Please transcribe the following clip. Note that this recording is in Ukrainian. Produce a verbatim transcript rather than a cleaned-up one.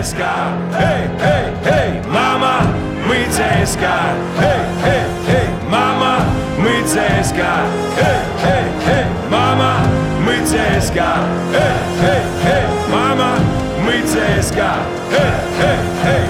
ЦСКА. Эй, эй, эй, мама, мы ЦСКА. Эй, эй, эй, мама, мы ЦСКА. Эй, эй, эй, мама, мы ЦСКА. Эй, эй, эй, мама, мы ЦСКА. Эй, эй, эй.